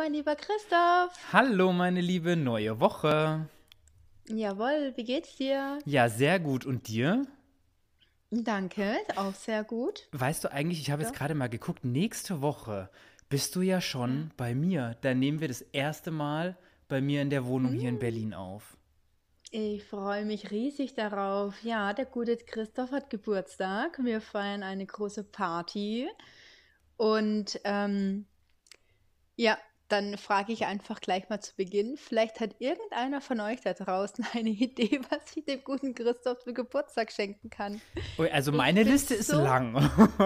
mein lieber Christoph. Hallo, meine Liebe, neue Woche. Jawohl, wie geht's dir? Ja, sehr gut. Und dir? Danke, auch sehr gut. Weißt du eigentlich, ich habe jetzt Doch. gerade mal geguckt, nächste Woche bist du ja Ja. schon bei mir. Da nehmen wir das erste Mal bei mir in der Wohnung hier in Hm, Berlin auf. Ich freue mich riesig darauf. Ja, der gute Christoph hat Geburtstag. Wir feiern eine große Party. Und ja, dann frage ich einfach gleich mal zu Beginn. Vielleicht hat irgendeiner von euch da draußen eine Idee, was ich dem guten Christoph für Geburtstag schenken kann. Ui, also Ich meine bin Liste ist so lang.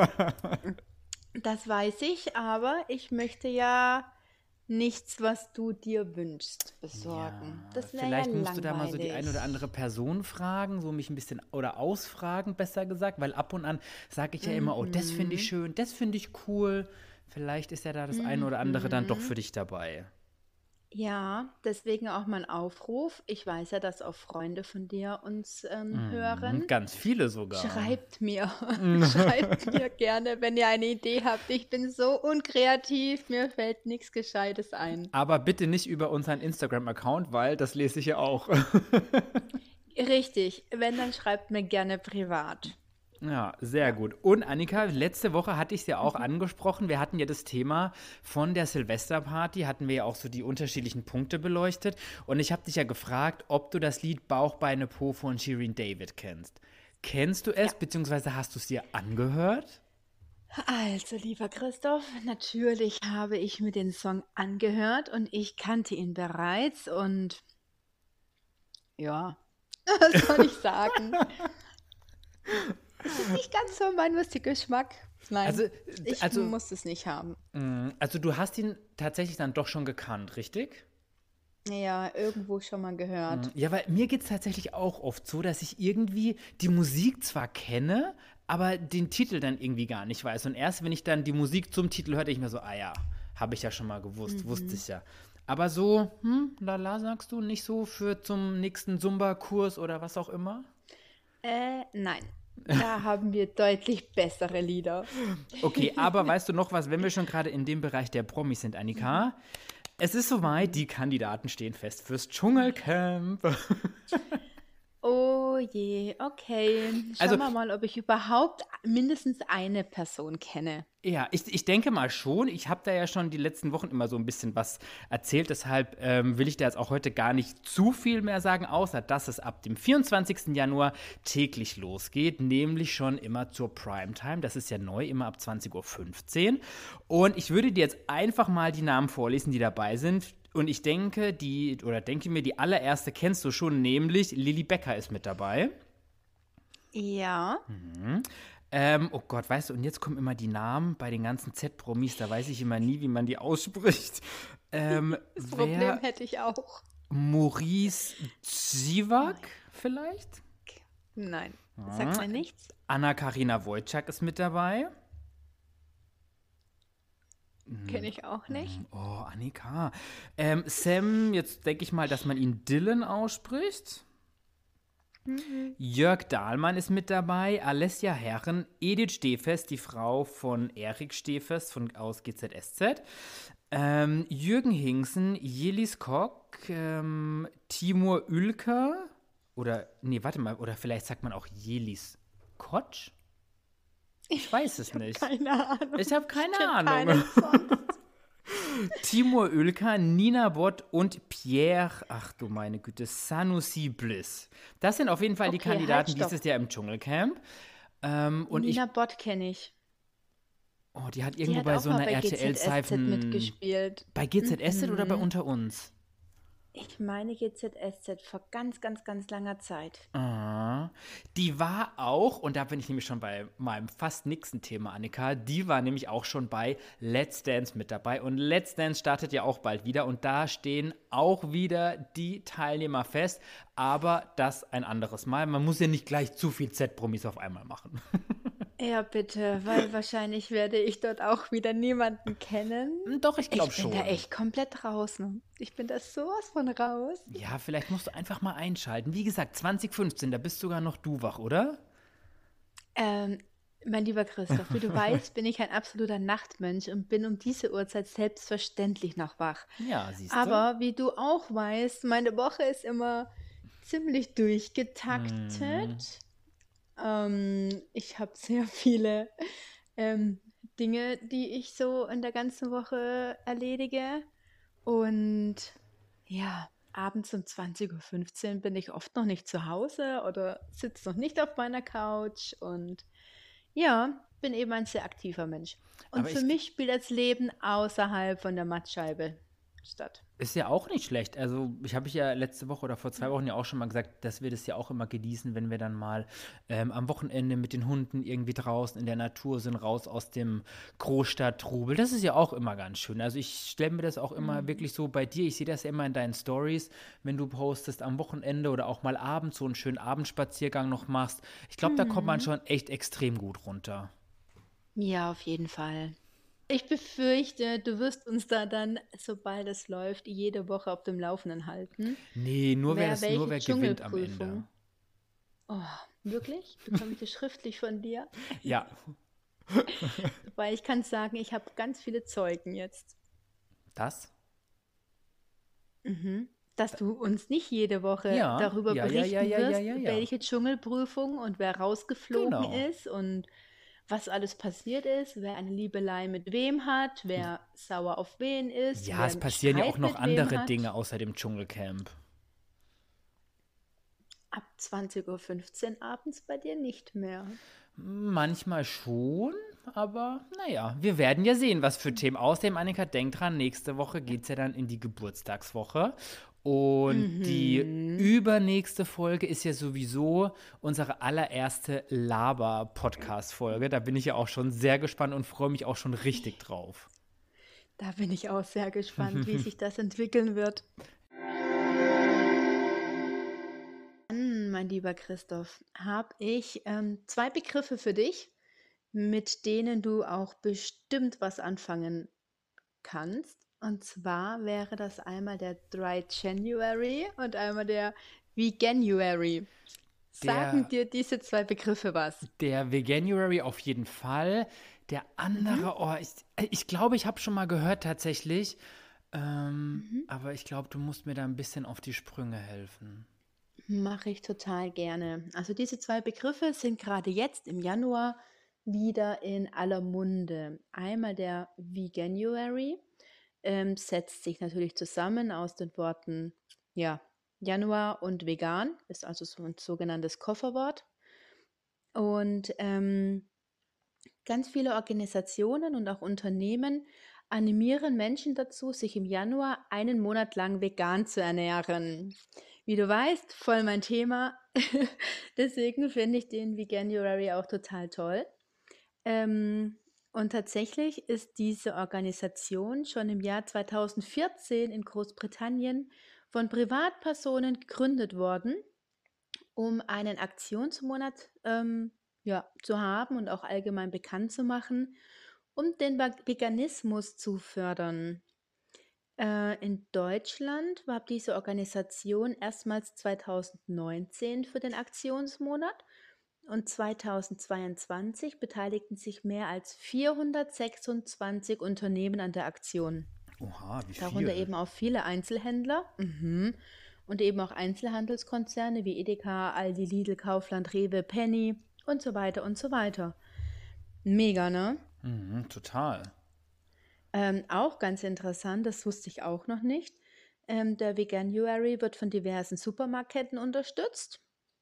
Das weiß ich, aber ich möchte ja nichts, was du dir wünschst, besorgen. Ja, Das wäre ja vielleicht musst du da mal so die ein oder andere langweilig. Person fragen, so mich ein bisschen oder ausfragen, besser gesagt, weil ab und an sage ich ja immer, oh, das finde ich Mhm. schön, das finde ich cool. Vielleicht ist ja da das eine oder andere dann doch Mhm. für dich dabei. Ja, deswegen auch mein Aufruf. Ich weiß ja, dass auch Freunde von dir uns Mhm, hören. ganz viele sogar. Schreibt mir, schreibt mir gerne, wenn ihr eine Idee habt. Ich bin so unkreativ, mir fällt nichts Gescheites ein. Aber bitte nicht über unseren Instagram-Account, weil das lese ich ja auch. Richtig, wenn, dann schreibt mir gerne privat. Ja, sehr Ja. gut. Und Annika, letzte Woche hatte ich es ja auch Mhm. angesprochen. Wir hatten ja das Thema von der Silvesterparty, hatten wir ja auch so die unterschiedlichen Punkte beleuchtet. Und ich habe dich ja gefragt, ob du das Lied Bauch, Beine, Po von Shirin David kennst. Kennst du Ja. es, beziehungsweise hast du es dir angehört? Also, lieber Christoph, natürlich habe ich mir den Song angehört und ich kannte ihn bereits und ja, was soll ich sagen? Es ist nicht ganz so mein Musikgeschmack. Also, Nein, ich also, muss es nicht haben. also du hast ihn tatsächlich dann doch schon gekannt, richtig? Ja, irgendwo schon mal gehört. Ja, weil mir geht es tatsächlich auch oft so, dass ich irgendwie die Musik zwar kenne, aber den Titel dann irgendwie gar nicht weiß. Und erst wenn ich dann die Musik zum Titel höre, denke ich mir so, ah ja, habe ich ja schon mal gewusst, wusste Mhm. ich ja. Aber so, lala, sagst du, nicht so für zum nächsten Zumba-Kurs oder was auch immer? Nein, da haben wir deutlich bessere Lieder. Okay, aber weißt du noch was, wenn wir schon gerade in dem Bereich der Promis sind, Mhm. Annika? Es ist soweit, Mhm. die Kandidaten stehen fest fürs Dschungelcamp. Oh je, okay. Also Schauen wir mal, ob ich überhaupt mindestens eine Person kenne. ja, ich denke mal schon. Ich habe da ja schon die letzten Wochen immer so ein bisschen was erzählt. Deshalb will ich da jetzt auch heute gar nicht zu viel mehr sagen, außer dass es ab dem 24. Januar täglich losgeht, nämlich schon immer zur Primetime. Das ist ja neu, immer ab 20:15 Uhr. Und ich würde dir jetzt einfach mal die Namen vorlesen, die dabei sind. Und ich denke, denke mir, die allererste kennst du schon, nämlich Lilly Becker ist mit dabei. Ja, Oh Gott, weißt du, und jetzt kommen immer die Namen bei den ganzen Z-Promis, da weiß ich immer nie, wie man die ausspricht. das Problem Wer? hätte ich auch. Maurice Zivak Nein, vielleicht? nein, sagt mir nichts. Anna-Karina Wojcik ist mit dabei. Kenne ich auch nicht. Oh, Annika. Sam, jetzt denke ich mal, dass man ihn Dylan ausspricht. Mhm. Jörg Dahlmann ist mit dabei, Alessia Herren, Edith Stehfest, die Frau von Erik Stehfest aus GZSZ, Jürgen Hingsen, Jelis Kock, Timur Ülker oder, nee, warte mal, oder vielleicht sagt man auch Jelis Kotsch? Ich weiß es Ich habe nicht. keine Ahnung. Ich habe Ich keine kenne Ahnung. keinen sonst. Timur Ülker, Nina Bott und Pierre, ach du meine Güte, Sanusi Bliss. Das sind auf jeden Fall die Okay, halt, Kandidaten stopp. dieses Jahr im Dschungelcamp. Und Nina ich, Bott kenne ich. oh, die hat Die irgendwo hat bei auch so mal einer bei GZSZ RTL-Seifen, mitgespielt. bei GZSZ oder bei Mhm. Unter uns? Ich meine GZSZ vor ganz, ganz, ganz langer Zeit. Ah, die war auch, und da bin ich nämlich schon bei meinem fast nächsten Thema, Annika, die war nämlich auch schon bei Let's Dance mit dabei. Und Let's Dance startet ja auch bald wieder und da stehen auch wieder die Teilnehmer fest, aber das ein anderes Mal. Man muss ja nicht gleich zu viel Z-Promis auf einmal machen. Ja, bitte, weil wahrscheinlich werde ich dort auch wieder niemanden kennen. Doch, ich glaube Ich bin da schon. echt komplett draußen. Ich bin da sowas von raus. Ja, vielleicht musst du einfach mal einschalten. Wie gesagt, 2015, da bist sogar noch du wach, oder? Ähm, Mein lieber Christoph, wie du weißt, bin ich ein absoluter Nachtmensch und bin um diese Uhrzeit selbstverständlich noch wach. Ja, siehst du? Aber wie du auch weißt, meine Woche ist immer ziemlich Hm. durchgetaktet. Ich habe sehr viele ähm, Dinge, die ich so in der ganzen Woche erledige. Und ja, abends um 20:15 Uhr bin ich oft noch nicht zu Hause oder sitze noch nicht auf meiner Couch. Und ja, bin eben ein sehr aktiver Mensch. Und Aber für mich spielt das Leben außerhalb von der Mattscheibe statt. ist ja auch nicht schlecht. Also, ich habe ja letzte Woche oder vor 2 Wochen ja auch schon mal gesagt, dass wir das ja auch immer genießen, wenn wir dann mal am Wochenende mit den Hunden irgendwie draußen in der Natur sind, raus aus dem Großstadttrubel. Das ist ja auch immer ganz schön. Also, ich stelle mir das auch immer Mhm. wirklich so bei dir. Ich sehe das ja immer in deinen Stories, wenn du postest am Wochenende oder auch mal abends so einen schönen Abendspaziergang noch machst. Ich glaube, da kommt man Mhm. schon echt extrem gut runter. Ja, auf jeden Fall. Ich befürchte, du wirst uns da dann, sobald es läuft, jede Woche auf dem Laufenden halten. Nee, nur Welche wer gewinnt am Ende. Dschungelprüfung? Oh, wirklich? Bekomme ich das schriftlich von dir? Ja, Weil ich kann sagen, ich habe ganz viele Zeugen jetzt. das? Mhm. Dass du uns nicht jede Woche Ja, darüber ja, ja, ja, berichten ja, ja, wirst, ja, ja. welche Dschungelprüfung und wer rausgeflogen Genau. ist und was alles passiert ist, wer eine Liebelei mit wem hat, wer sauer auf wen ist, Ja, wer es einen passieren ja auch Streit noch mit wem andere hat. Dinge außer dem Dschungelcamp. Ab 20:15 Uhr abends bei dir nicht mehr. Manchmal schon, aber naja, wir werden ja sehen, was für Themen. Außerdem, Annika, denk dran, nächste Woche geht es ja dann in die Geburtstagswoche. Und die Mhm. übernächste Folge ist ja sowieso unsere allererste Laber-Podcast-Folge. Da bin ich ja auch schon sehr gespannt und freue mich auch schon richtig drauf. Da bin ich auch sehr gespannt, wie sich das entwickeln wird. Dann, mein lieber Christoph, habe ich zwei Begriffe für dich, mit denen du auch bestimmt was anfangen kannst. Und zwar wäre das einmal der Dry January und einmal der Veganuary. Sagen Der dir diese zwei Begriffe was? Der Veganuary auf jeden Fall. Der Mhm. andere, ich glaube, ich habe schon mal gehört tatsächlich. Mhm. Aber ich glaube, du musst mir da ein bisschen auf die Sprünge helfen. Mache ich total gerne. Also diese zwei Begriffe sind gerade jetzt im Januar wieder in aller Munde. Einmal der Veganuary, setzt sich natürlich zusammen aus den Worten, ja, Januar und vegan, ist also so ein sogenanntes Kofferwort. Und ganz viele Organisationen und auch Unternehmen animieren Menschen dazu, sich im Januar einen Monat lang vegan zu ernähren. Wie du weißt, voll mein Thema. Deswegen finde ich den Veganuary auch total toll. Ähm, und tatsächlich ist diese Organisation schon im Jahr 2014 in Großbritannien von Privatpersonen gegründet worden, um einen Aktionsmonat ja, zu haben und auch allgemein bekannt zu machen, um den Veganismus zu fördern. In Deutschland war diese Organisation erstmals 2019 für den Aktionsmonat und 2022 beteiligten sich mehr als 426 Unternehmen an der Aktion. Oha, wie Darunter viel? eben auch viele Einzelhändler und eben auch Einzelhandelskonzerne wie Edeka, Aldi, Lidl, Kaufland, Rewe, Penny und so weiter und so weiter. Mega, ne? Mhm, total. Auch ganz interessant, das wusste ich auch noch nicht. Der Veganuary wird von diversen Supermarktketten unterstützt,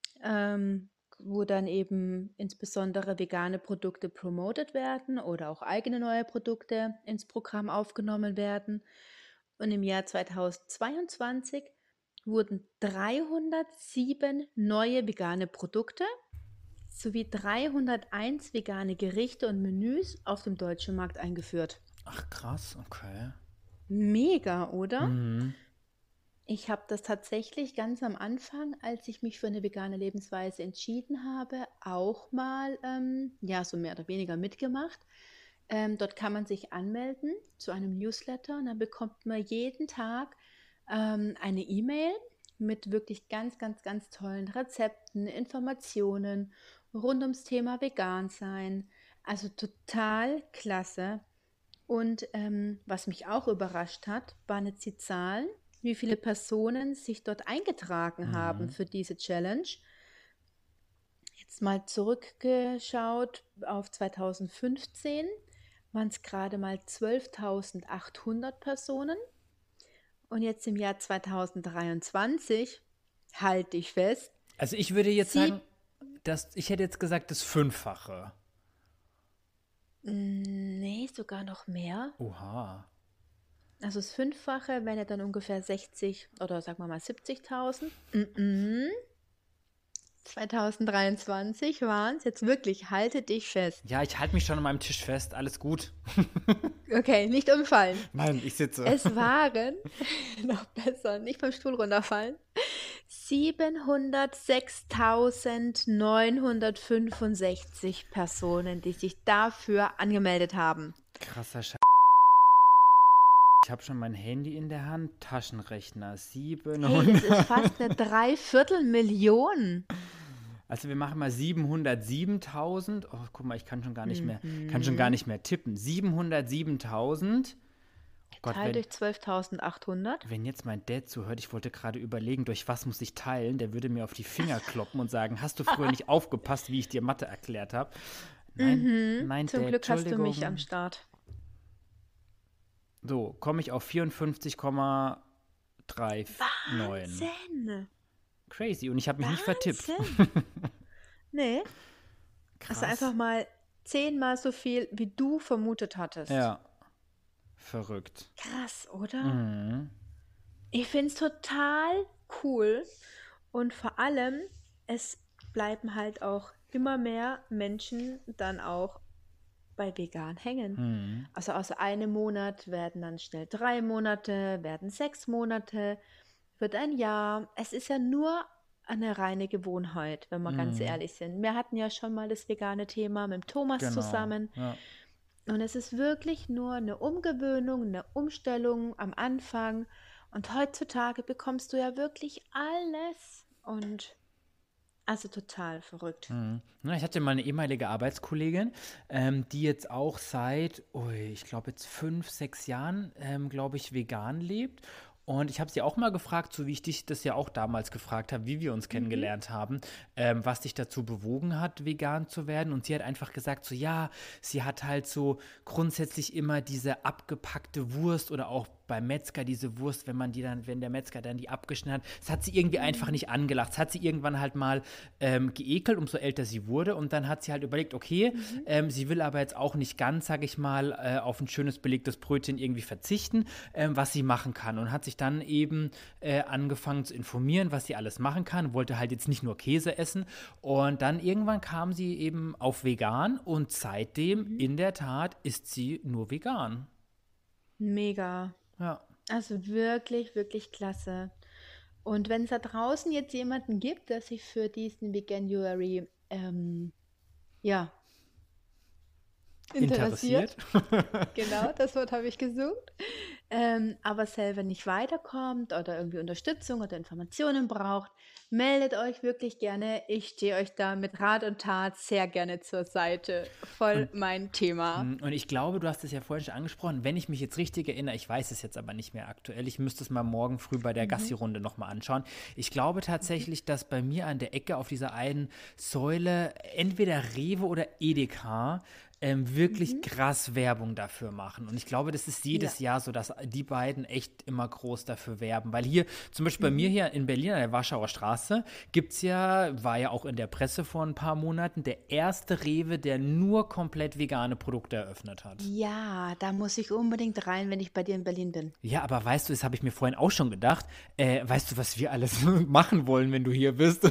wo dann eben insbesondere vegane Produkte promotet werden oder auch eigene neue Produkte ins Programm aufgenommen werden. Und im Jahr 2022 wurden 307 neue vegane Produkte sowie 301 vegane Gerichte und Menüs auf dem deutschen Markt eingeführt. Ach, krass, okay. Mega, oder? Mhm. Ich habe das tatsächlich ganz am Anfang, als ich mich für eine vegane Lebensweise entschieden habe, auch mal, ja, so mehr oder weniger mitgemacht. Dort kann man sich anmelden zu einem Newsletter und dann bekommt man jeden Tag eine E-Mail mit wirklich ganz, ganz, ganz tollen Rezepten, Informationen rund ums Thema Vegan sein. Also total klasse. Und was mich auch überrascht hat, waren jetzt die Zahlen, wie viele Personen sich dort eingetragen haben Mhm. für diese Challenge. Jetzt mal zurückgeschaut auf 2015 waren es gerade mal 12.800 Personen. Und jetzt im Jahr 2023, halte ich fest, Also ich würde jetzt sagen, sieb ich hätte jetzt gesagt, das Fünffache. nee, sogar noch mehr. Oha. Also das Fünffache wären ja dann ungefähr 60 oder sagen wir mal 70.000. 2023 waren es jetzt wirklich, halte dich fest. Ja, ich halte mich schon an meinem Tisch fest, alles gut. Okay, nicht umfallen. Nein, ich sitze. Es waren, noch besser, nicht vom Stuhl runterfallen, 706.965 Personen, die sich dafür angemeldet haben. Krasser Scheiß. Ich habe schon mein Handy in der Hand, Taschenrechner, Hey, das 700. ist fast eine Dreiviertelmillion. Also wir machen mal 707.000. Oh, guck mal, ich kann schon gar Mhm. nicht mehr tippen. 707.000. Oh Gott, Geteilt durch 12.800. wenn jetzt mein Dad zuhört, ich wollte gerade überlegen, durch was muss ich teilen, der würde mir auf die Finger kloppen und sagen, hast du früher nicht aufgepasst, wie ich dir Mathe erklärt habe? Nein, Mhm. nein, Zum Dad, Glück hast du mich am Entschuldigung. Start. So, komme ich auf 54,39. Wahnsinn! Crazy. Und ich habe mich nicht vertippt. Wahnsinn! Nee, also einfach Krass. mal 10-mal so viel, wie du vermutet hattest. Ja, verrückt. Krass, oder? Mhm. Ich finde es total cool. Und vor allem, es bleiben halt auch immer mehr Menschen dann auch bei vegan hängen. Mhm. Also aus einem Monat werden dann schnell 3 Monate, werden 6 Monate, wird ein Jahr. Es ist ja nur eine reine Gewohnheit, wenn wir ganz Mhm. ehrlich sind. Wir hatten ja schon mal das vegane Thema mit dem Thomas Genau. zusammen. Ja. Und es ist wirklich nur eine Umgewöhnung, eine Umstellung am Anfang. Und heutzutage bekommst du ja wirklich alles. Und also total verrückt. Mhm. Na, ich hatte mal eine ehemalige Arbeitskollegin, die jetzt auch seit, ich glaube jetzt 5, 6 Jahren, glaube ich, vegan lebt. Und ich habe sie auch mal gefragt, so wie ich dich das ja auch damals gefragt habe, wie wir uns Mhm. kennengelernt haben, was dich dazu bewogen hat, vegan zu werden. Und sie hat einfach gesagt, so ja, sie hat halt so grundsätzlich immer diese abgepackte Wurst oder auch beim Metzger diese Wurst, wenn der Metzger dann die abgeschnitten hat, das hat sie irgendwie einfach Mhm. nicht angelacht. Das hat sie irgendwann halt mal geekelt, umso älter sie wurde. Und dann hat sie halt überlegt, okay, Mhm. sie will aber jetzt auch nicht ganz, sag ich mal, auf ein schönes belegtes Brötchen irgendwie verzichten, was sie machen kann. Und hat sich dann eben angefangen zu informieren, was sie alles machen kann. Wollte halt jetzt nicht nur Käse essen. Und dann irgendwann kam sie eben auf vegan und seitdem Mhm. in der Tat ist sie nur vegan. Mega. Ja. Also wirklich, wirklich klasse. Und wenn es da draußen jetzt jemanden gibt, der sich für diesen Veganuary ja, Interessiert? interessiert, genau, das Wort habe ich gesucht, aber selber nicht weiterkommt oder irgendwie Unterstützung oder Informationen braucht, meldet euch wirklich gerne. Ich stehe euch da mit Rat und Tat sehr gerne zur Seite. Voll Und mein Thema. Und ich glaube, du hast es ja vorhin schon angesprochen, wenn ich mich jetzt richtig erinnere, ich weiß es jetzt aber nicht mehr aktuell, ich müsste es mal morgen früh bei der Mhm. Gassi-Runde nochmal anschauen. Ich glaube Mhm. tatsächlich, dass bei mir an der Ecke auf dieser einen Säule entweder Rewe oder Edeka wirklich Mhm. krass Werbung dafür machen. Und ich glaube, das ist Ja. jedes Jahr so, dass die beiden echt immer groß dafür werben. Weil hier, zum Beispiel bei mir Mhm. hier in Berlin an der Warschauer Straße, gibt's ja, war ja auch in der Presse vor ein paar Monaten, der erste Rewe, der nur komplett vegane Produkte eröffnet hat. Ja, da muss ich unbedingt rein, wenn ich bei dir in Berlin bin. Ja, aber weißt du, das habe ich mir vorhin auch schon gedacht. Weißt du, was wir alles machen wollen, wenn du hier bist?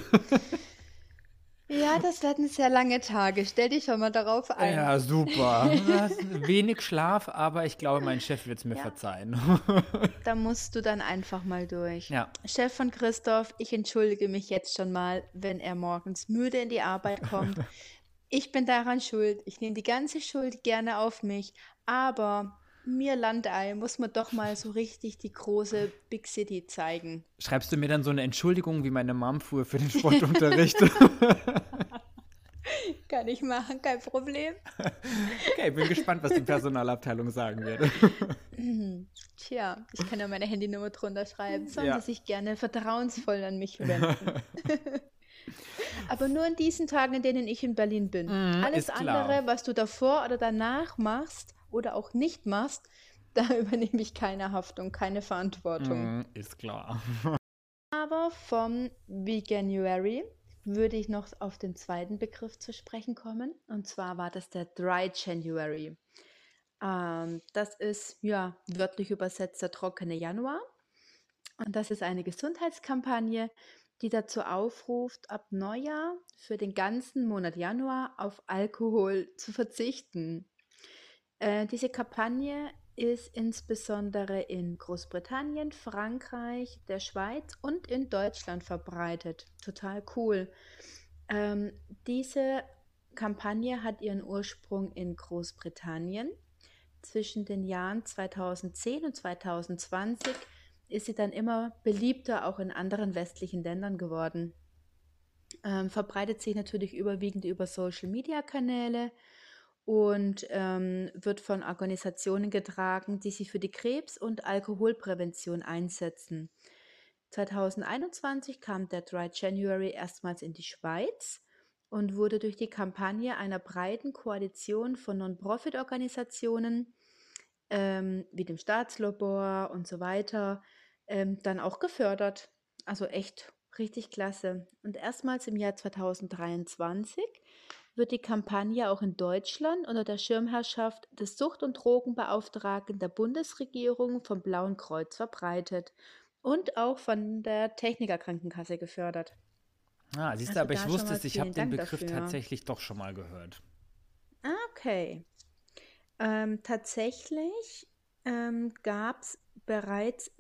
Ja, das werden sehr lange Tage. Stell dich schon mal darauf ein. Ja, super. Das ist wenig Schlaf, aber ich glaube, mein Chef wird es mir Ja, verzeihen. da musst du dann einfach mal durch. Ja, Chef von Christoph, ich entschuldige mich jetzt schon mal, wenn er morgens müde in die Arbeit kommt. Ich bin daran schuld. Ich nehme die ganze Schuld gerne auf mich. Aber mir Landei muss man doch mal so richtig die große Big City zeigen. schreibst du mir dann so eine Entschuldigung wie meine Mom früher für den Sportunterricht? Kann ich machen, kein Problem. Okay, bin gespannt, was die Personalabteilung sagen wird. Tja, ich kann ja meine Handynummer drunter schreiben. Sollen Sie Ja. sich gerne vertrauensvoll an mich wenden. Aber nur an diesen Tagen, in denen ich in Berlin bin. Alles Ist klar. andere, was du davor oder danach machst oder auch nicht machst, da übernehme ich keine Haftung, keine Verantwortung. Ist klar. Aber vom Veganuary würde ich noch auf den zweiten Begriff zu sprechen kommen. Und zwar war das der Dry January. Das ist ja wörtlich übersetzt der trockene Januar. Und das ist eine Gesundheitskampagne, die dazu aufruft, ab Neujahr für den ganzen Monat Januar auf Alkohol zu verzichten. Diese Kampagne ist insbesondere in Großbritannien, Frankreich, der Schweiz und in Deutschland verbreitet. Total cool. Diese Kampagne hat ihren Ursprung in Großbritannien. Zwischen den Jahren 2010 und 2020 ist sie dann immer beliebter auch in anderen westlichen Ländern geworden. Verbreitet sich natürlich überwiegend über Social-Media-Kanäle und wird von Organisationen getragen, die sich für die Krebs- und Alkoholprävention einsetzen. 2021 kam der Dry January erstmals in die Schweiz und wurde durch die Kampagne einer breiten Koalition von Non-Profit-Organisationen wie dem Staatslabor und so weiter dann auch gefördert. Also echt richtig klasse. Und erstmals im Jahr 2023 wird die Kampagne auch in Deutschland unter der Schirmherrschaft des Sucht- und Drogenbeauftragten der Bundesregierung vom Blauen Kreuz verbreitet und auch von der Technikerkrankenkasse gefördert. Ah, siehst du, Also aber ich da schon wusste mal es, ich habe vielen den Dank Begriff dafür. tatsächlich doch schon mal gehört. Okay. Tatsächlich gab es bereits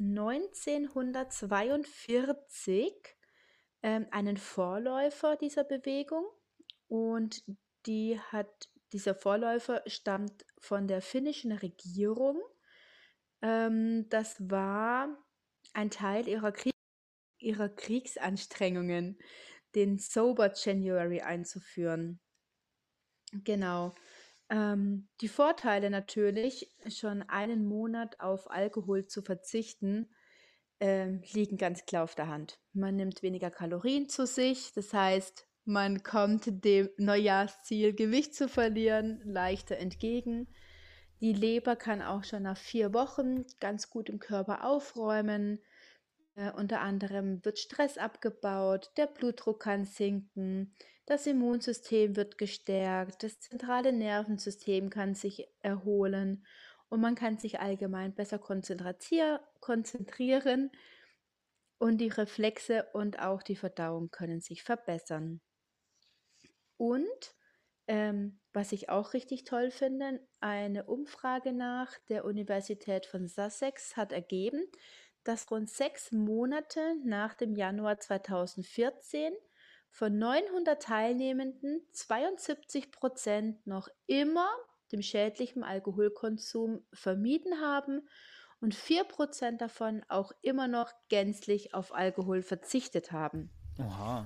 1942 einen Vorläufer dieser Bewegung und dieser Vorläufer stammt von der finnischen Regierung. Das war ein Teil ihrer Kriegsanstrengungen, den Sober January einzuführen. Genau. Die Vorteile natürlich, schon einen Monat auf Alkohol zu verzichten, liegen ganz klar auf der Hand. Man nimmt weniger Kalorien zu sich, das heißt, man kommt dem Neujahrsziel, Gewicht zu verlieren, leichter entgegen. Die Leber kann auch schon nach 4 Wochen ganz gut im Körper aufräumen. Unter anderem wird Stress abgebaut, der Blutdruck kann sinken, das Immunsystem wird gestärkt, das zentrale Nervensystem kann sich erholen und man kann sich allgemein besser konzentrieren und die Reflexe und auch die Verdauung können sich verbessern. Und was ich auch richtig toll finde, eine Umfrage nach der Universität von Sussex hat ergeben, dass rund 6 Monate nach dem Januar 2014 von 900 Teilnehmenden 72% noch immer dem schädlichen Alkoholkonsum vermieden haben und 4% davon auch immer noch gänzlich auf Alkohol verzichtet haben. Oha.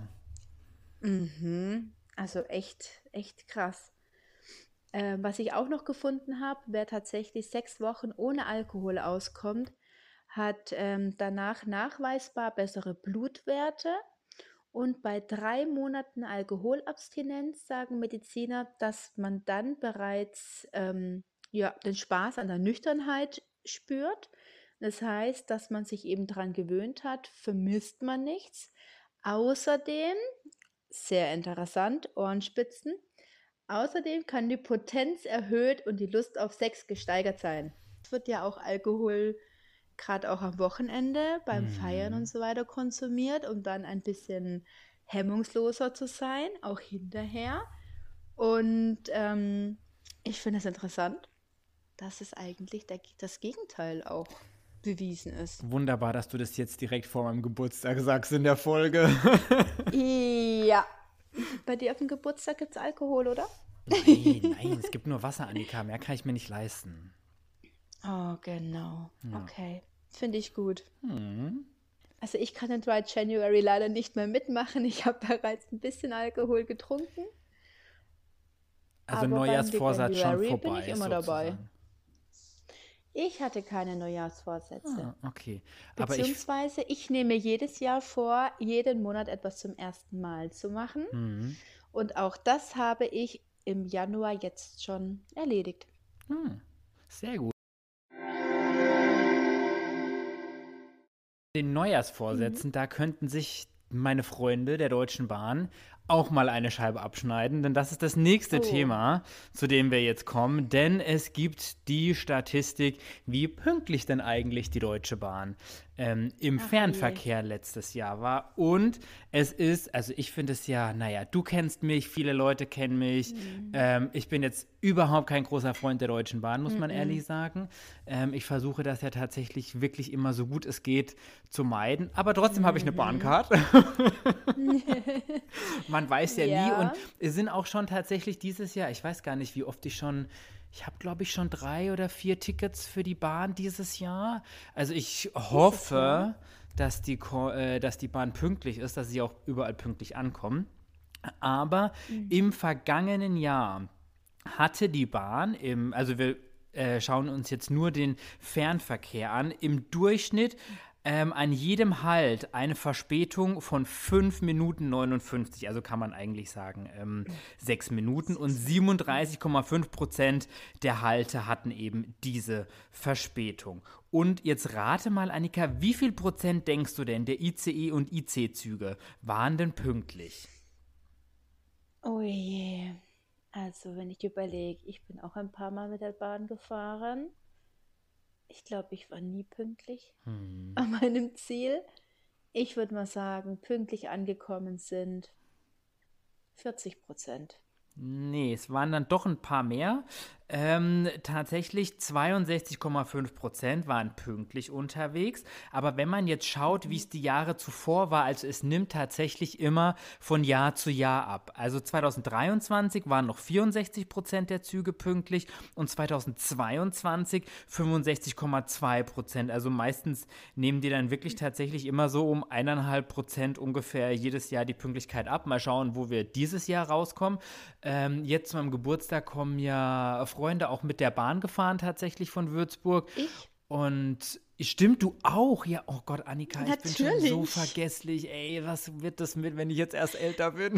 Also echt, echt krass. Was ich auch noch gefunden habe, wer tatsächlich 6 Wochen ohne Alkohol auskommt, hat danach nachweisbar bessere Blutwerte. Und bei 3 Monaten Alkoholabstinenz sagen Mediziner, dass man dann bereits ja, den Spaß an der Nüchternheit spürt. Das heißt, dass man sich eben daran gewöhnt hat, vermisst man nichts. Außerdem, sehr interessant, Ohrenspitzen. Außerdem kann die Potenz erhöht und die Lust auf Sex gesteigert sein. Es wird ja auch Alkohol gerade auch am Wochenende beim Feiern und so weiter konsumiert, um dann ein bisschen hemmungsloser zu sein, auch hinterher. Und ich finde es interessant, dass es eigentlich das Gegenteil auch bewiesen ist. Wunderbar, dass du das jetzt direkt vor meinem Geburtstag sagst in der Folge. Ja. Bei dir auf dem Geburtstag gibt es Alkohol, oder? Nein, es gibt nur Wasser, Annika. Mehr kann ich mir nicht leisten. Oh, genau. Ja. Okay. Finde ich gut. Hm. Also ich kann den Dry January leider nicht mehr mitmachen. Ich habe bereits ein bisschen Alkohol getrunken. Also Aber beim Big Bang Neujahrsvorsatz schon Theory bin ich vorbei immer dabei. sozusagen. Ich hatte keine Neujahrsvorsätze. Ah, okay. Aber Beziehungsweise ich nehme jedes Jahr vor, jeden Monat etwas zum ersten Mal zu machen. hm, Und auch das habe ich im Januar jetzt schon erledigt. hm, sehr gut. Den Mhm. Neujahrsvorsätzen, da könnten sich meine Freunde der Deutschen Bahn auch mal eine Scheibe abschneiden, denn das ist das nächste Oh, Thema, zu dem wir jetzt kommen, denn es gibt die Statistik, wie pünktlich denn eigentlich die Deutsche Bahn im ach je. Fernverkehr letztes Jahr war. Und es ist, also ich finde es ja, naja, du kennst mich, viele Leute kennen mich. Mhm. Ich bin jetzt überhaupt kein großer Freund der Deutschen Bahn, muss man Mhm. ehrlich sagen. Ich versuche das ja tatsächlich wirklich immer so gut es geht zu meiden. Aber trotzdem habe ich eine Mhm. Bahncard. Man weiß ja nie. Und Ja, es sind auch schon tatsächlich dieses Jahr, ich weiß gar nicht, wie oft ich habe, glaube ich, schon 3 oder 4 Tickets für die Bahn dieses Jahr. Also ich dieses Jahr. hoffe, dass die Bahn pünktlich ist, dass sie auch überall pünktlich ankommen. Aber im Mhm. vergangenen Jahr hatte die Bahn also wir schauen uns jetzt nur den Fernverkehr an, im Durchschnitt an jedem Halt eine Verspätung von 5 Minuten 59, also kann man eigentlich sagen 6 Minuten, Das und ist echt lang. 37,5% der Halte hatten eben diese Verspätung. Und jetzt rate mal, Annika, wie viel Prozent denkst du denn, der ICE und IC-Züge waren denn pünktlich? Oh je. Also, wenn ich überlege, ich bin auch ein paar Mal mit der Bahn gefahren. Ich glaube, ich war nie pünktlich Hm. an meinem Ziel. Ich würde mal sagen, pünktlich angekommen sind 40%. Nee, es waren dann doch ein paar mehr. Tatsächlich 62,5% waren pünktlich unterwegs. Aber wenn man jetzt schaut, wie Mhm. es die Jahre zuvor war, also es nimmt tatsächlich immer von Jahr zu Jahr ab. Also 2023 waren noch 64% der Züge pünktlich und 2022 65,2%. Also meistens nehmen die dann wirklich tatsächlich immer so um 1,5% ungefähr jedes Jahr die Pünktlichkeit ab. Mal schauen, wo wir dieses Jahr rauskommen. Jetzt zu meinem Geburtstag kommen ja Freunde auch mit der Bahn gefahren, tatsächlich von Würzburg. Ich? Und stimmt, du auch? Ja, oh Gott, Annika, ich bin schon so Natürlich. vergesslich. Ey, was wird das mit, wenn ich jetzt erst älter bin?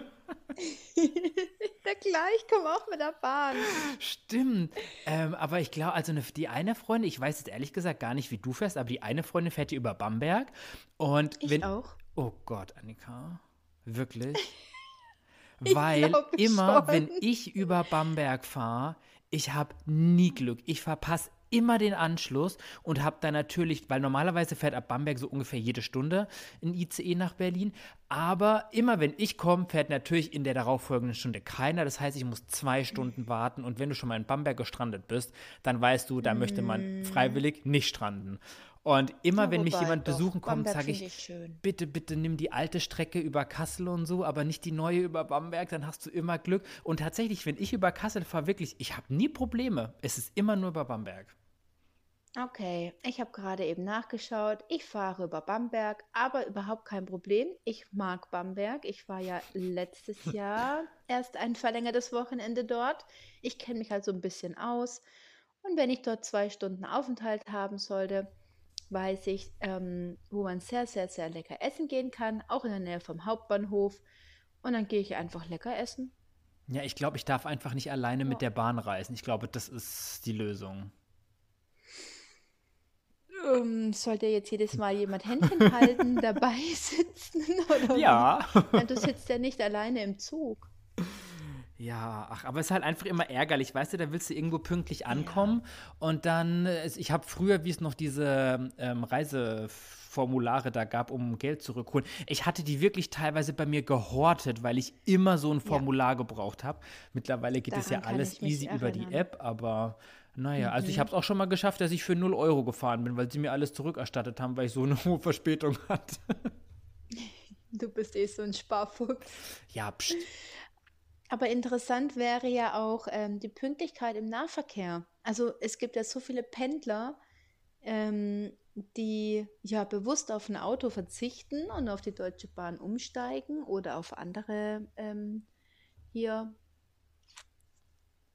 Na klar, ich komme auch mit der Bahn. Stimmt. Aber ich glaube, also die eine Freundin, ich weiß jetzt ehrlich gesagt gar nicht, wie du fährst, aber die eine Freundin fährt hier über Bamberg. Und Ich auch. oh Gott, Annika, wirklich? Ich Weil glaube immer, schon. wenn ich über Bamberg fahre, ich habe nie Glück. Ich verpasse immer den Anschluss und habe dann natürlich, weil normalerweise fährt ab Bamberg so ungefähr jede Stunde ein ICE nach Berlin, aber immer wenn ich komme, fährt natürlich in der darauffolgenden Stunde keiner. Das heißt, ich muss 2 Stunden warten, und wenn du schon mal in Bamberg gestrandet bist, dann weißt du, da möchte man Mm, freiwillig nicht stranden. Und immer ja, wenn mich wobei, jemand doch. besuchen kommt, Bamberg sage finde ich, ich schön. bitte, bitte nimm die alte Strecke über Kassel und so, aber nicht die neue über Bamberg, dann hast du immer Glück. Und tatsächlich, wenn ich über Kassel fahre, wirklich, ich habe nie Probleme. Es ist immer nur über Bamberg. Okay, ich habe gerade eben nachgeschaut. Ich fahre über Bamberg, aber überhaupt kein Problem. Ich mag Bamberg. Ich war ja letztes Jahr erst ein verlängertes Wochenende dort. Ich kenne mich also ein bisschen aus. Und wenn ich dort 2 Stunden Aufenthalt haben sollte, weiß ich, wo man sehr, sehr, sehr lecker essen gehen kann, auch in der Nähe vom Hauptbahnhof. Und dann gehe ich einfach lecker essen. Ja, ich glaube, ich darf einfach nicht alleine mit Ja. der Bahn reisen. Ich glaube, das ist die Lösung. Sollte jetzt jedes Mal jemand Händchen halten, dabei sitzen oder wie? Ja. Ja, du sitzt ja nicht alleine im Zug. Ja, ach, aber es ist halt einfach immer ärgerlich, weißt du, da willst du irgendwo pünktlich Ja. ankommen und dann, ich habe früher, wie es noch diese Reiseformulare da gab, um Geld zurückholen, ich hatte die wirklich teilweise bei mir gehortet, weil ich immer so ein Ja, Formular gebraucht habe. Mittlerweile geht es ja daran kann alles ich mich easy über die erinnern. App, aber naja, also ich habe Mhm. es auch schon mal geschafft, dass ich für 0 € gefahren bin, weil sie mir alles zurückerstattet haben, weil ich so eine hohe Verspätung hatte. Du bist eh so ein Sparfuchs. Ja, pst. Aber interessant wäre ja auch die Pünktlichkeit im Nahverkehr. Also es gibt ja so viele Pendler, die ja bewusst auf ein Auto verzichten und auf die Deutsche Bahn umsteigen oder auf andere hier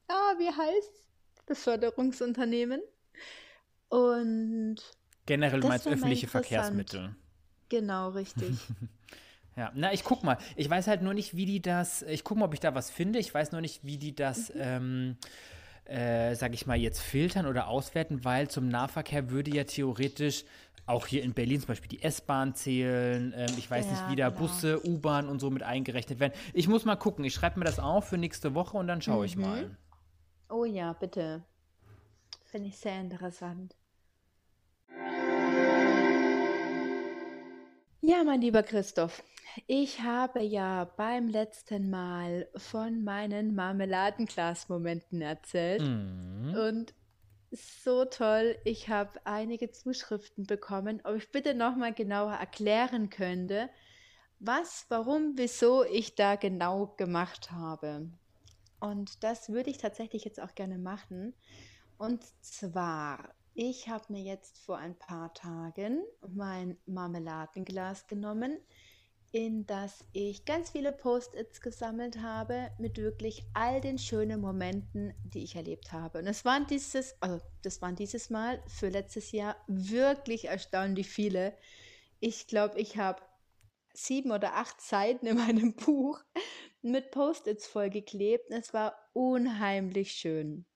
Wie heißt das Förderungsunternehmen? Und Generell du das meinst wäre mal öffentliche interessant. Verkehrsmittel. Genau, richtig. Ja, na, ich guck mal. Ich weiß halt nur nicht, wie die das. Ich guck mal, ob ich da was finde. Ich weiß nur nicht, wie die das, Mhm. sag ich mal, jetzt filtern oder auswerten, weil zum Nahverkehr würde ja theoretisch auch hier in Berlin zum Beispiel die S-Bahn zählen. Ich weiß nicht, wie Ja, da genau. Busse, U-Bahn und so mit eingerechnet werden. Ich muss mal gucken. Ich schreibe mir das auf für nächste Woche und dann schaue ich Mhm. mal. Oh ja, bitte. Finde ich sehr interessant. Ja, mein lieber Christoph, ich habe ja beim letzten Mal von meinen Marmeladenglas-Momenten erzählt Mhm. und so toll, ich habe einige Zuschriften bekommen, ob ich bitte nochmal genauer erklären könnte, was, warum, wieso ich da genau gemacht habe. Und das würde ich tatsächlich jetzt auch gerne machen. Und zwar, ich habe mir jetzt vor ein paar Tagen mein Marmeladenglas genommen, in das ich ganz viele Post-its gesammelt habe mit wirklich all den schönen Momenten, die ich erlebt habe. Und das waren dieses Mal für letztes Jahr wirklich erstaunlich viele. Ich glaube, ich habe 7 oder 8 Seiten in meinem Buch mit Post-its vollgeklebt. Es war unheimlich schön.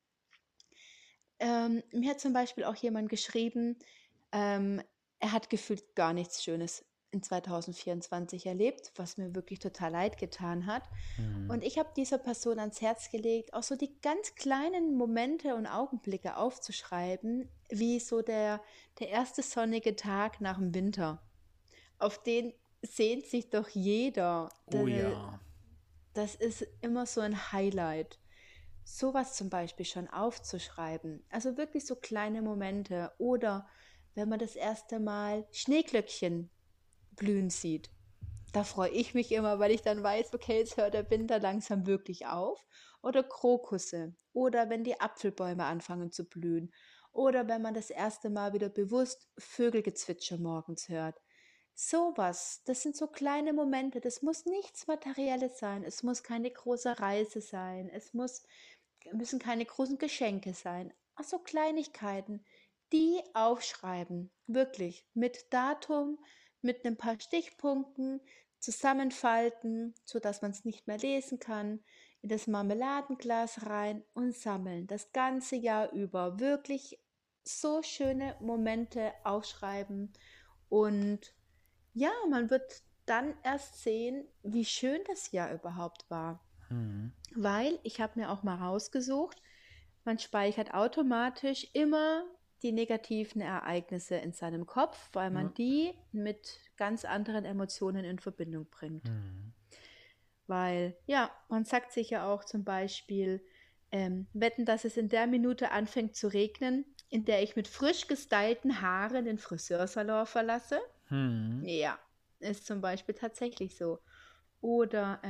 Mir hat zum Beispiel auch jemand geschrieben, ähm, er hat gefühlt gar nichts Schönes in 2024 erlebt, was mir wirklich total leid getan hat. Mhm. Und ich habe dieser Person ans Herz gelegt, auch so die ganz kleinen Momente und Augenblicke aufzuschreiben, wie so der erste sonnige Tag nach dem Winter. Auf den sehnt sich doch jeder. Oh ja. Das ist immer so ein Highlight. Sowas zum Beispiel schon aufzuschreiben. Also wirklich so kleine Momente. Oder wenn man das erste Mal Schneeglöckchen blühen sieht. Da freue ich mich immer, weil ich dann weiß, okay, jetzt hört der Winter langsam wirklich auf. Oder Krokusse. Oder wenn die Apfelbäume anfangen zu blühen. Oder wenn man das erste Mal wieder bewusst Vögelgezwitscher morgens hört. Sowas, das sind so kleine Momente, das muss nichts Materielles sein, es muss keine große Reise sein, müssen keine großen Geschenke sein. Ach so Kleinigkeiten, die aufschreiben, wirklich mit Datum, mit ein paar Stichpunkten, zusammenfalten, sodass man es nicht mehr lesen kann, in das Marmeladenglas rein und sammeln. Das ganze Jahr über wirklich so schöne Momente aufschreiben und ja, man wird dann erst sehen, wie schön das Jahr überhaupt war. Mhm. Weil ich habe mir auch mal rausgesucht, man speichert automatisch immer die negativen Ereignisse in seinem Kopf, weil Ja. man die mit ganz anderen Emotionen in Verbindung bringt. Mhm. Weil, ja, man sagt sich ja auch zum Beispiel, wetten, dass es in der Minute anfängt zu regnen, in der ich mit frisch gestylten Haaren den Friseursalon verlasse. Mhm. Ja, ist zum Beispiel tatsächlich so. Oder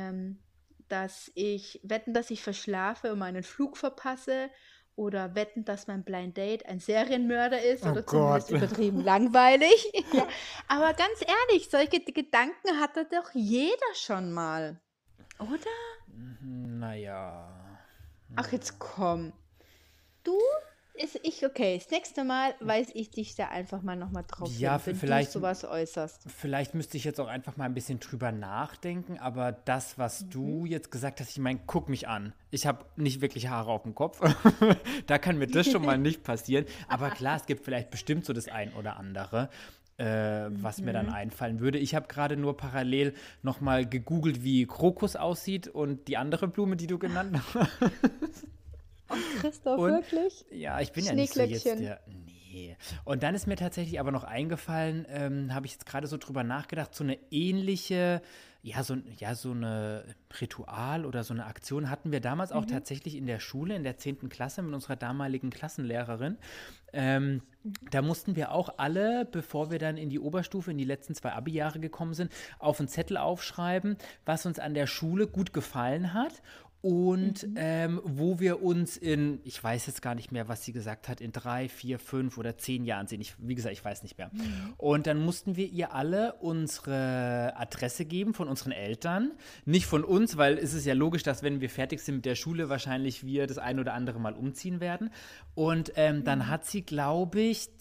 dass ich verschlafe und meinen Flug verpasse. Oder wetten, dass mein Blind Date ein Serienmörder ist Oh oder zumindest Gott. übertrieben langweilig. Ja, aber ganz ehrlich, solche Gedanken hatte doch jeder schon mal, oder? Naja. Ach, jetzt komm. Du okay. Das nächste Mal weise ich dich da einfach mal nochmal drauf Ja, hin, wenn du vielleicht, sowas äußerst. vielleicht müsste ich jetzt auch einfach mal ein bisschen drüber nachdenken, aber das, was Mhm. du jetzt gesagt hast, ich meine, guck mich an. Ich habe nicht wirklich Haare auf dem Kopf. Da kann mir das schon mal nicht passieren. Aber klar, es gibt vielleicht bestimmt so das ein oder andere, was mir dann Mhm. einfallen würde. Ich habe gerade nur parallel nochmal gegoogelt, wie Krokus aussieht und die andere Blume, die du genannt hast. Oh, Christoph, Und wirklich? ja, ich bin ja nicht so jetzt Schneeglöckchen. der. Nee. Und dann ist mir tatsächlich aber noch eingefallen, habe ich jetzt gerade so drüber nachgedacht, so eine ähnliche, ja, so eine Ritual oder so eine Aktion hatten wir damals auch Mhm. tatsächlich in der Schule, in der 10. Klasse mit unserer damaligen Klassenlehrerin. Ähm, Mhm. Da mussten wir auch alle, bevor wir dann in die Oberstufe, in die letzten 2 Abi-Jahre gekommen sind, auf einen Zettel aufschreiben, was uns an der Schule gut gefallen hat und Mhm. wo wir uns ich weiß jetzt gar nicht mehr, was sie gesagt hat, in 3, 4, 5 oder 10 Jahren sehen. Wie gesagt, ich weiß nicht mehr. Mhm. Und dann mussten wir ihr alle unsere Adresse geben von unseren Eltern. Nicht von uns, weil es ist ja logisch, dass wenn wir fertig sind mit der Schule, wahrscheinlich wir das ein oder andere Mal umziehen werden. Und dann Mhm. hat sie, glaube ich,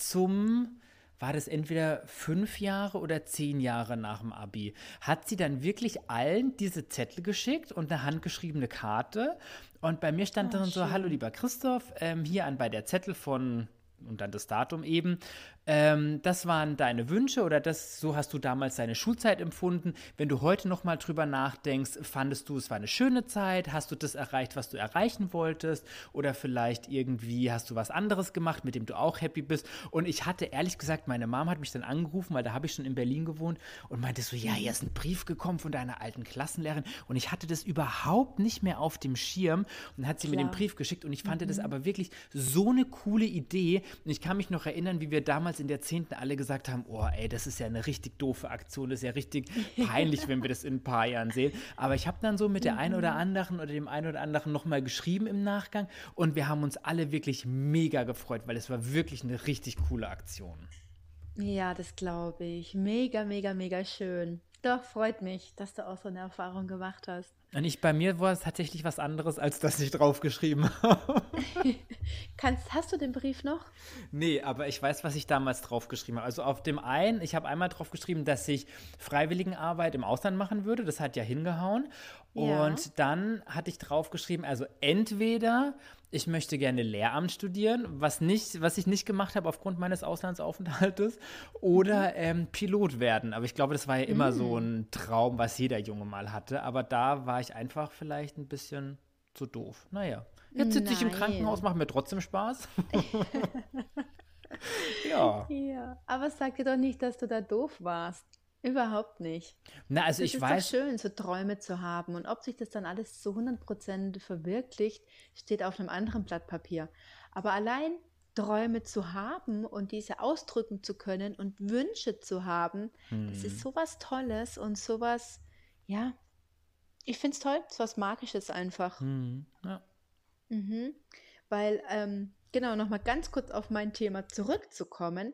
war das entweder 5 Jahre oder 10 Jahre nach dem Abi, hat sie dann wirklich allen diese Zettel geschickt und eine handgeschriebene Karte. Und bei mir stand Oh, dann so: Hallo schön. lieber Christoph, hier bei der Zettel von und dann das Datum eben. Das waren deine Wünsche oder so hast du damals deine Schulzeit empfunden. Wenn du heute noch mal drüber nachdenkst, fandest du, es war eine schöne Zeit? Hast du das erreicht, was du erreichen wolltest? Oder vielleicht irgendwie hast du was anderes gemacht, mit dem du auch happy bist? Und ich hatte ehrlich gesagt, meine Mom hat mich dann angerufen, weil da habe ich schon in Berlin gewohnt und meinte so: Ja, hier Mhm. ist ein Brief gekommen von deiner alten Klassenlehrerin. Und ich hatte das überhaupt nicht mehr auf dem Schirm. Und dann hat sie mir den Klar. Brief geschickt und ich fand das Mhm. aber wirklich so eine coole Idee. Und ich kann mich noch erinnern, wie wir damals in der 10. alle gesagt haben: Oh, ey, das ist ja eine richtig doofe Aktion, das ist ja richtig peinlich, wenn wir das in ein paar Jahren sehen. Aber ich habe dann so mit der einen oder Mhm. anderen oder dem einen oder anderen nochmal geschrieben im Nachgang und wir haben uns alle wirklich mega gefreut, weil es war wirklich eine richtig coole Aktion. Ja, das glaube ich. Mega, mega, mega schön. Doch, freut mich, dass du auch so eine Erfahrung gemacht hast. Und bei mir war es tatsächlich was anderes, als das ich draufgeschrieben habe. Hast du den Brief noch? Nee, aber ich weiß, was ich damals draufgeschrieben habe. Also auf dem einen, ich habe einmal draufgeschrieben, dass ich Freiwilligenarbeit im Ausland machen würde. Das hat ja hingehauen. Ja. Und dann hatte ich draufgeschrieben, also entweder ich möchte gerne Lehramt studieren, was ich nicht gemacht habe aufgrund meines Auslandsaufenthaltes, Mhm. oder Pilot werden. Aber ich glaube, das war ja immer so Mm. ein Traum, was jeder Junge mal hatte. Aber da war ich einfach vielleicht ein bisschen zu doof. Naja, jetzt sitze ich im Krankenhaus, Nein. macht mir trotzdem Spaß. Ja. Ja, aber sag dir doch nicht, dass du da doof warst. Überhaupt nicht. Na, also Das ich ist doch weiß, schön, so Träume zu haben. Und ob sich das dann alles zu 100% verwirklicht, steht auf einem anderen Blatt Papier. Aber allein Träume zu haben und diese ausdrücken zu können und Wünsche zu haben, das ist hm, sowas Tolles und sowas, ja, ich finde es toll, sowas Magisches einfach. ja. Mhm. Weil, genau, nochmal ganz kurz auf mein Thema zurückzukommen,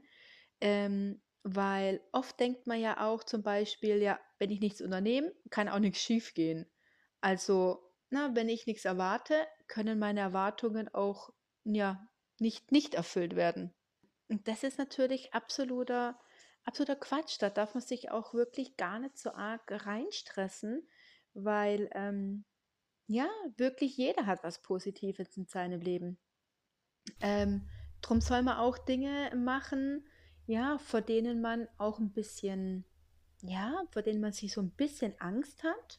weil oft denkt man ja auch zum Beispiel, ja, wenn ich nichts unternehme, kann auch nichts schiefgehen. Also, na, wenn ich nichts erwarte, können meine Erwartungen auch, ja, nicht erfüllt werden. Und das ist natürlich absoluter Quatsch. Da darf man sich auch wirklich gar nicht so arg reinstressen, weil, ja, wirklich jeder hat was Positives in seinem Leben. Ähm, Drum soll man auch Dinge machen, ja, vor denen man auch ein bisschen, ja, vor denen man sich so ein bisschen Angst hat.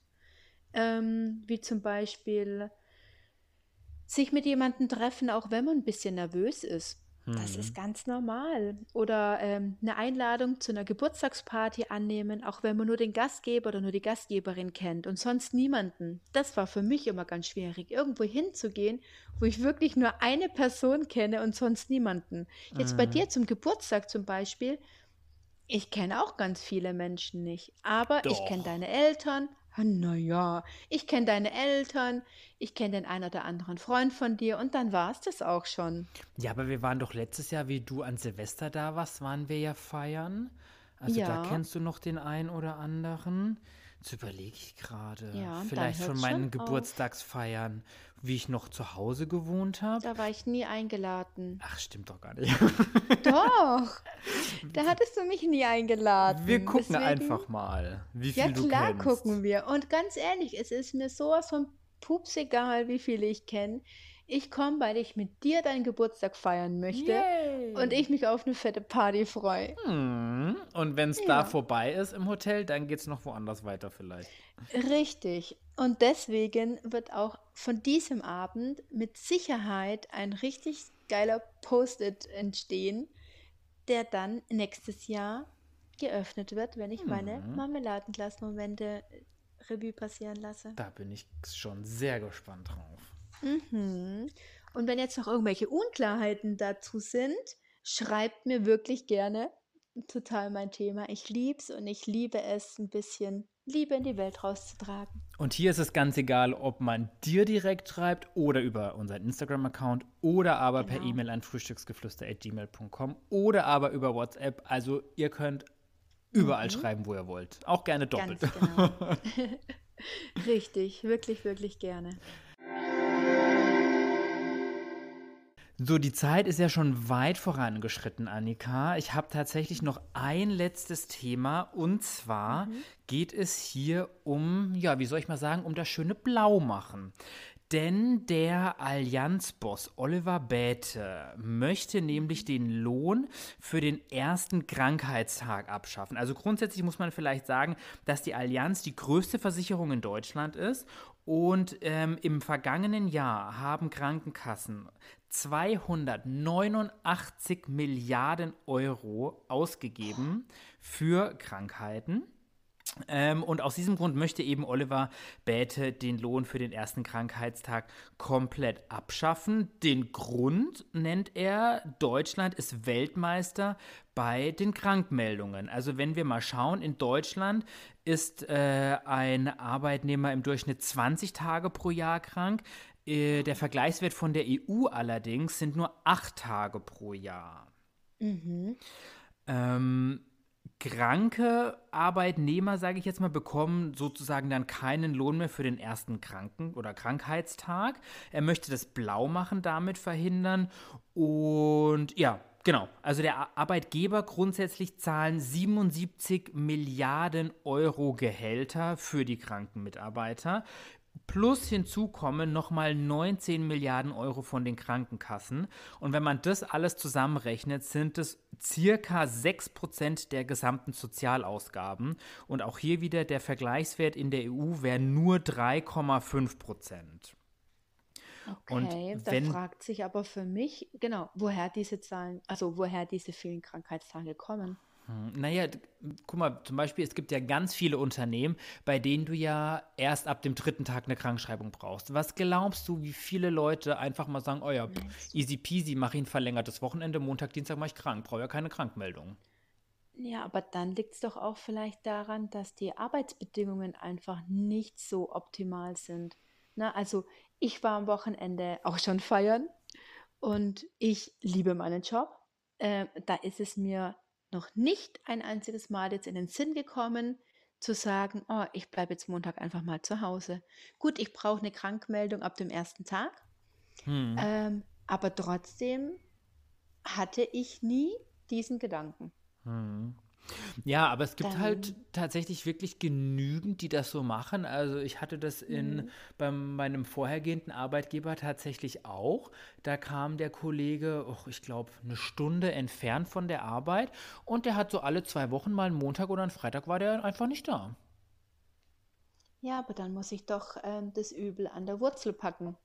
Wie zum Beispiel sich mit jemandem treffen, auch wenn man ein bisschen nervös ist. Das ist Hm. ganz normal. Oder 'ne Einladung zu einer Geburtstagsparty annehmen, auch wenn man nur den Gastgeber oder nur die Gastgeberin kennt und sonst niemanden. Das war für mich immer ganz schwierig, irgendwo hinzugehen, wo ich wirklich nur eine Person kenne und sonst niemanden. Jetzt bei Hm. dir zum Geburtstag zum Beispiel, ich kenne auch ganz viele Menschen nicht, aber ich kenne Doch. deine Eltern. Na ja, ich kenne deine Eltern, ich kenne den einen oder anderen Freund von dir und dann war es das auch schon. Ja, aber wir waren doch letztes Jahr, wie du an Silvester da warst, waren wir ja feiern. Also da Ja, kennst du noch den einen oder anderen. Jetzt überlege ich gerade. ja, dann Vielleicht von hört's schon meinen auf. Geburtstagsfeiern, wie ich noch zu Hause gewohnt habe. Da war ich nie eingeladen. Ach, stimmt doch gar nicht. Doch, da hattest du mich nie Wir eingeladen. gucken Deswegen, einfach mal, wie ja viel du klar kennst. gucken wir. Und ganz ehrlich, es ist mir sowas von pups egal, wie viele ich kenne. Ich komme, weil ich mit dir deinen Geburtstag feiern möchte und Yay! ich mich auf eine fette Party freue. Und wenn es da Ja, vorbei ist im Hotel, dann geht's noch woanders weiter vielleicht. richtig. Und deswegen wird auch von diesem Abend mit Sicherheit ein richtig geiler Post-it entstehen, der dann nächstes Jahr geöffnet wird, wenn ich meine Marmeladenglas-Momente Revue passieren lasse. Da bin ich schon sehr gespannt drauf. Mhm. Und wenn jetzt noch irgendwelche Unklarheiten dazu sind, schreibt mir wirklich gerne. Total mein Thema. Ich lieb's und ich liebe es, ein bisschen Liebe in die Welt rauszutragen. Und hier ist es ganz egal, ob man dir direkt schreibt oder über unseren Instagram-Account oder aber per Genau. E-Mail an frühstücksgeflüster@gmail.com oder aber über WhatsApp. Also ihr könnt überall Mhm. schreiben, wo ihr wollt. Auch gerne doppelt. Ganz genau. Richtig, wirklich, wirklich gerne. So, die Zeit ist ja schon weit vorangeschritten, Annika. Ich habe tatsächlich noch ein letztes Thema und zwar Mhm. geht es hier um, ja, wie soll ich mal sagen, um das schöne Blaumachen. Denn der Allianz-Boss Oliver Bäte möchte nämlich den Lohn für den ersten Krankheitstag abschaffen. Also grundsätzlich muss man vielleicht sagen, dass die Allianz die größte Versicherung in Deutschland ist und im vergangenen Jahr haben Krankenkassen 289 Milliarden Euro ausgegeben für Krankheiten. Und aus diesem Grund möchte eben Oliver Bäte den Lohn für den ersten Krankheitstag komplett abschaffen. Den Grund nennt er, Deutschland ist Weltmeister bei den Krankmeldungen. Also wenn wir mal schauen, in Deutschland ist ein Arbeitnehmer im Durchschnitt 20 Tage pro Jahr krank. Der Vergleichswert von der EU allerdings sind nur 8 Tage pro Jahr. Mhm. Ähm, Kranke Arbeitnehmer, sage ich jetzt mal, bekommen sozusagen dann keinen Lohn mehr für den ersten Kranken- oder Krankheitstag. Er möchte das Blaumachen damit verhindern. Und ja, genau. Also der Arbeitgeber grundsätzlich zahlen 77 Milliarden Euro Gehälter für die kranken Mitarbeiter. Plus hinzu kommen nochmal 19 Milliarden Euro von den Krankenkassen. Und wenn man das alles zusammenrechnet, sind es circa 6% der gesamten Sozialausgaben. Und auch hier wieder der Vergleichswert in der EU wäre nur 3,5%. Und Okay, da wenn fragt sich aber für mich, genau, woher diese Zahlen, also woher diese vielen Krankheitstage kommen. Naja, guck mal, zum Beispiel, es gibt ja ganz viele Unternehmen, bei denen du ja erst ab dem dritten Tag eine Krankschreibung brauchst. Was glaubst du, wie viele Leute einfach mal sagen, oh ja, Meinst du? easy peasy, mache ich ein verlängertes Wochenende, Montag, Dienstag mache ich krank, brauche ja keine Krankmeldung. Ja, aber dann liegt es doch auch vielleicht daran, dass die Arbeitsbedingungen einfach nicht so optimal sind. Na, also ich war am Wochenende auch schon feiern und ich liebe meinen Job. Da ist es mir noch nicht ein einziges Mal jetzt in den Sinn gekommen, zu sagen, oh, ich bleibe jetzt Montag einfach mal zu Hause. Gut, ich brauche eine Krankmeldung ab dem ersten Tag, Hm. aber trotzdem hatte ich nie diesen Gedanken. Ja, aber es gibt halt Dann, tatsächlich wirklich genügend, die das so machen. Also ich hatte das hm, bei meinem vorhergehenden Arbeitgeber tatsächlich auch. Da kam der Kollege, oh, ich glaube, eine Stunde entfernt von der Arbeit und der hat so alle 2 Wochen mal einen Montag oder einen Freitag war der einfach nicht da. ja, aber dann muss ich doch das Übel an der Wurzel packen.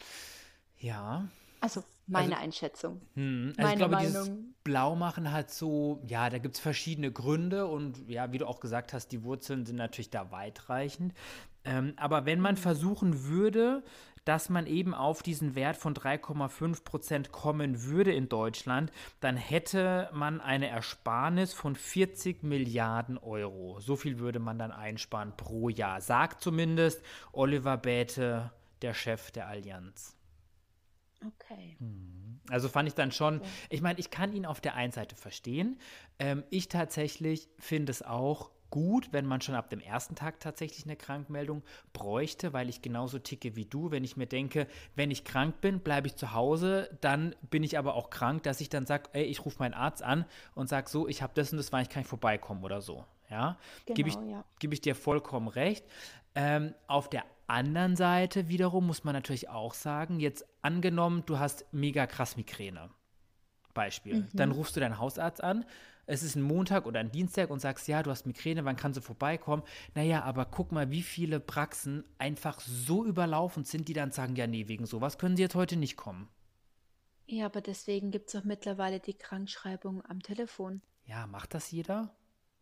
Ja, Also also meine Einschätzung, Also ich meine glaube, dieses Meinung. Blaumachen hat so, ja, da gibt es verschiedene Gründe und ja, wie du auch gesagt hast, die Wurzeln sind natürlich da weitreichend. Aber wenn man Hm. versuchen würde, dass man eben auf diesen Wert von 3,5% kommen würde in Deutschland, dann hätte man eine Ersparnis von 40 Milliarden Euro. So viel würde man dann einsparen pro Jahr, sagt zumindest Oliver Bäte, der Chef der Allianz. Okay. Also fand ich dann schon, So. ich meine, ich kann ihn auf der einen Seite verstehen. Ich tatsächlich finde es auch gut, wenn man schon ab dem ersten Tag tatsächlich eine Krankmeldung bräuchte, weil ich genauso ticke wie du. Wenn ich mir denke, wenn ich krank bin, bleibe ich zu Hause, dann bin ich aber auch krank, dass ich dann sage, ey, ich rufe meinen Arzt an und sage so, ich habe das und das, wann ich kann ich vorbeikommen oder so. Ja, gebe ich, Genau, ja. gebe ich dir vollkommen recht. Auf der anderen Seite wiederum muss man natürlich auch sagen, jetzt angenommen, du hast mega krass Migräne. Beispiel. Dann Mhm. rufst du deinen Hausarzt an. Es ist ein Montag oder ein Dienstag und sagst, ja, du hast Migräne, wann kannst du vorbeikommen? Naja, aber guck mal, wie viele Praxen einfach so überlaufen sind, die dann sagen, ja, nee, wegen sowas können sie jetzt heute nicht kommen. Ja, aber deswegen gibt es auch mittlerweile die Krankschreibung am Telefon. Ja, macht das jeder?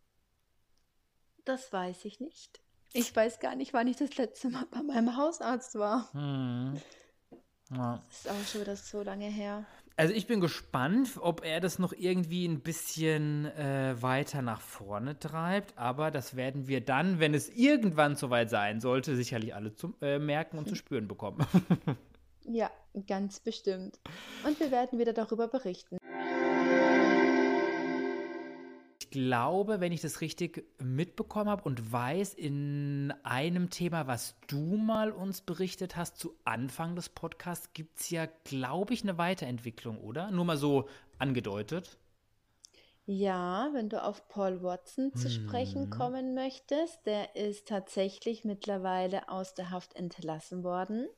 Das weiß ich nicht. Ich weiß gar nicht, wann ich das letzte Mal bei meinem Hausarzt war. Hm, ja. Das ist auch schon wieder so lange her. Also ich bin gespannt, ob er das noch irgendwie ein bisschen weiter nach vorne treibt. Aber das werden wir dann, wenn es irgendwann soweit sein sollte, sicherlich alle zu merken und zu spüren bekommen. Ja, ganz bestimmt. Und wir werden wieder darüber berichten. Ich glaube, wenn ich das richtig mitbekommen habe und weiß, in einem Thema, was du mal uns berichtet hast, zu Anfang des Podcasts, gibt es ja, glaube ich, eine Weiterentwicklung, oder? Nur mal so angedeutet. Ja, wenn du auf Paul Watson zu sprechen kommen möchtest, der ist tatsächlich mittlerweile aus der Haft entlassen worden.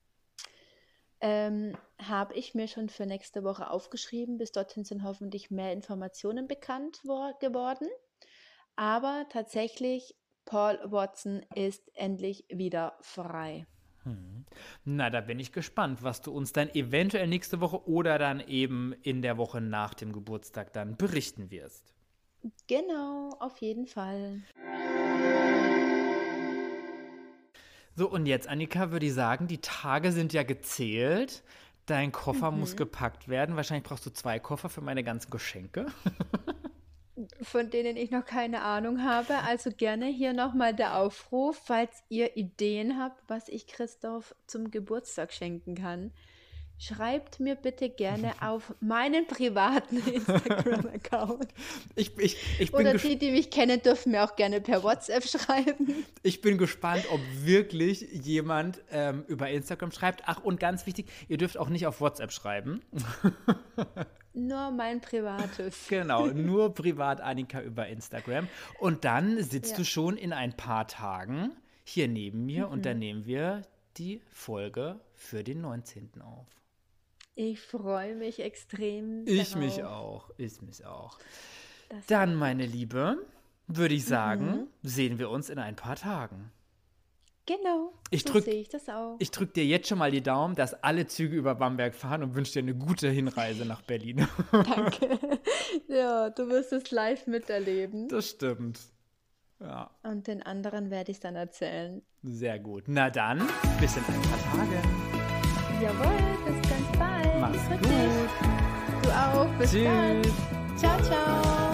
Habe ich mir schon für nächste Woche aufgeschrieben. Bis dorthin sind hoffentlich mehr Informationen bekannt geworden. Aber tatsächlich, Paul Watson ist endlich wieder frei. Na, da bin ich gespannt, was du uns dann eventuell nächste Woche oder dann eben in der Woche nach dem Geburtstag dann berichten wirst. Genau, auf jeden Fall. So, und jetzt, Annika, würde ich sagen, die Tage sind ja gezählt. Dein Koffer muss gepackt werden. Wahrscheinlich brauchst du 2 Koffer für meine ganzen Geschenke. Von denen ich noch keine Ahnung habe. Also gerne hier nochmal der Aufruf, falls ihr Ideen habt, was ich Christoph zum Geburtstag schenken kann. Schreibt mir bitte gerne auf meinen privaten Instagram-Account. Ich bin Oder die mich kennen, dürfen mir auch gerne per WhatsApp schreiben. Ich bin gespannt, ob wirklich jemand über Instagram schreibt. Ach, und ganz wichtig, ihr dürft auch nicht auf WhatsApp schreiben. Nur mein privates. Genau, nur privat Annika über Instagram. Und dann sitzt du schon in ein paar Tagen hier neben mir und dann nehmen wir die Folge für den 19. auf. Ich freue mich extrem Ich darauf. mich auch, ich mich auch. Das Dann, meine Liebe, würde ich sagen, sehen wir uns in ein paar Tagen. Genau, so sehe ich das auch. Ich drücke dir jetzt schon mal die Daumen, dass alle Züge über Bamberg fahren und wünsche dir eine gute Hinreise nach Berlin. Danke. Ja, du wirst es live miterleben. Das stimmt. Ja, Und den anderen werde ich dann erzählen. sehr gut. Na dann, bis in ein paar Tagen. Jawohl, bis ganz bald. Mach's Grüß gut. dich. Du auch. Bis Tschüss. dann. Ciao, ciao.